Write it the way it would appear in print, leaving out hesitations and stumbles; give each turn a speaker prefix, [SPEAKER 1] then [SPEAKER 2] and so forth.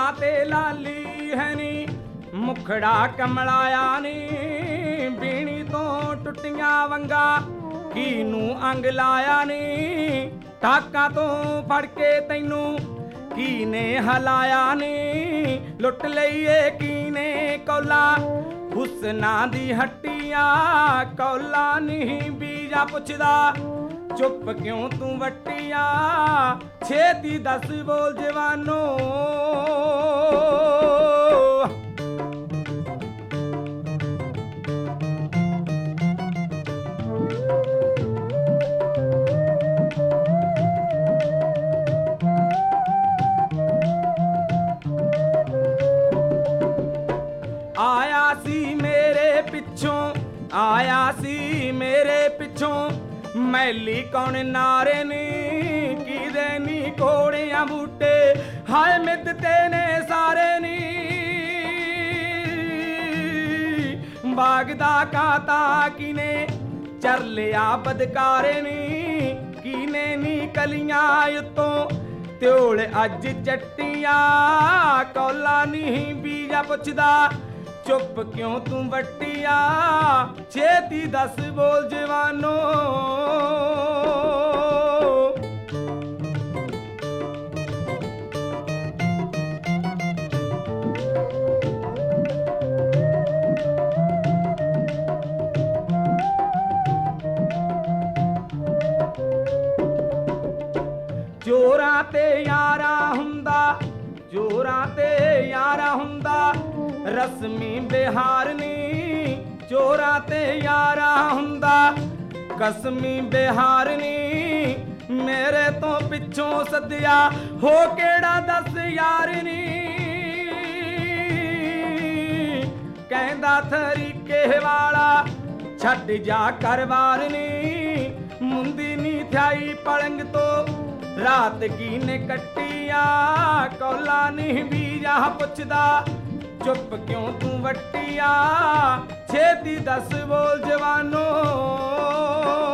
[SPEAKER 1] ਤੇ ਲਾਲੀ ਹੈ ਨੀ, ਮੁਖੜਾ ਕਮਲਾਇਆ ਨੀ, ਬੀਣੀ ਤੋਂ ਟੁੱਟੀਆਂ ਵੰਗਾ ਕੀਨੂੰ ਅੰਗ ਲਾਇਆ ਨੀ, ਟਾਕਾਂ ਤੋਂ ਫੜ ਕੇ ਤੈਨੂੰ ਕੀਨੇ ਹਲਾਇਆ ਨੀ, ਲੁੱਟ ਲਈਏ ਕੀਨੇ ਕੌਲਾ ਹੁਸਨਾ ਦੀ ਹੱਟੀਆਂ, ਕੌਲਾ ਨਹੀਂ ਬੀਜਾ ਪੁੱਛਦਾ ਚੁੱਪ ਕਿਉਂ ਤੂੰ ਵੱਟੀਆਂ, ਛੇਤੀ ਦੱਸ ਬੋਲ ਜਵਾਨੋ। ਆਇਆ ਸੀ ਮੇਰੇ ਪਿੱਛੋਂ, ਆਇਆ ਸੀ ਮੇਰੇ ਪਿੱਛੋਂ, ਮੈਲੀ ਕੌਣ ਨਾਰੇ ਨੀ, ਕਿਦੇ ਨੀ ਕੋੜਿਆਂ ਬੂਟੇ, ਹਾਏ ਮਿੱਧਤੇ ਨੇ ਸਾਰੇ ਨੀ, ਬਾਗ ਦਾ ਕਾਤਾ ਕਿਨੇ ਚਰ ਲਿਆ ਬਦਕਾਰੇ ਨੀ, ਕਿਨੇ ਨੀ ਕਲੀਆਂ ਉੱਤੋਂ ਤਿਉਲ ਅੱਜ ਚੱਟੀਆਂ, ਕੌਲਾ ਨਹੀਂ ਬੀਜਾ ਪੁੱਛਦਾ ਚੁੱਪ ਕਿਉਂ ਤੂੰ ਵੱਟੀਆਂ, ਛੇਤੀ ਦੱਸ ਬੋਲ ਜਵਾਨੋ। ਜੋਰਾਂ ਤੇ ਯਾਰਾ ਹੁੰਦਾ, ਜੋਰਾਂ ਤੇ ਯਾਰਾ ਹੁੰਦਾ, ਰਸਮੀ ਬਿਹਾਰ ਨੀ, ਚੋਰਾਂ ਤੇ ਯਾਰਾ ਹੁੰਦਾ, ਕਸਮੀ ਬਿਹਾਰ ਨੀ, ਮੇਰੇ ਤੋਂ ਪਿੱਛੋਂ ਸੱਦਿਆ ਹੋ ਕਿਹੜਾ ਦੱਸ ਯਾਰ ਨੀ, ਕਹਿੰਦਾ ਤਰੀਕੇ ਵਾਲਾ ਛੱਡ ਜਾ ਕਰਵਾਰ ਨੀ, ਮੁੰਦੀ ਨੀ ਥਾਈ ਪਲੰਗ ਤੋਂ ਰਾਤ ਕੀਨੇ ਕੱਟੀਆਂ, ਕੌਲਾ ਨਹੀਂ ਬੀਜਾ ਪੁੱਛਦਾ ਚੁੱਪ ਕਿਉਂ ਤੂੰ ਵੱਟੀਆਂ, ਛੇਤੀ ਦੱਸ ਬੋਲ ਜਵਾਨੋ।